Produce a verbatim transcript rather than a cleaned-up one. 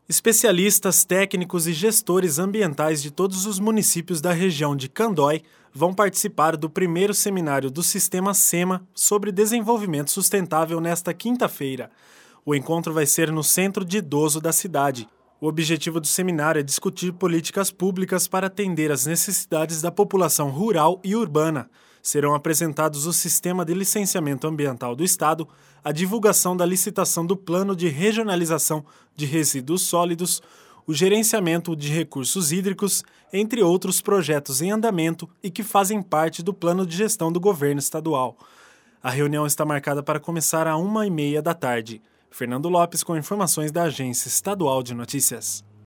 Especialistas, técnicos e gestores ambientais de todos os municípios da região de Candói vão participar do primeiro seminário do Sistema SEMA sobre desenvolvimento sustentável nesta quinta-feira. O encontro vai ser no Centro de Idoso da cidade. O objetivo do seminário é discutir políticas públicas para atender às necessidades da população rural e urbana. Serão apresentados o Sistema de Licenciamento Ambiental do Estado, a divulgação da licitação do Plano de Regionalização de Resíduos Sólidos, o gerenciamento de recursos hídricos, entre outros projetos em andamento e que fazem parte do plano de gestão do governo estadual. A reunião está marcada para começar às uma e meia da tarde. Fernando Lopes com informações da Agência Estadual de Notícias.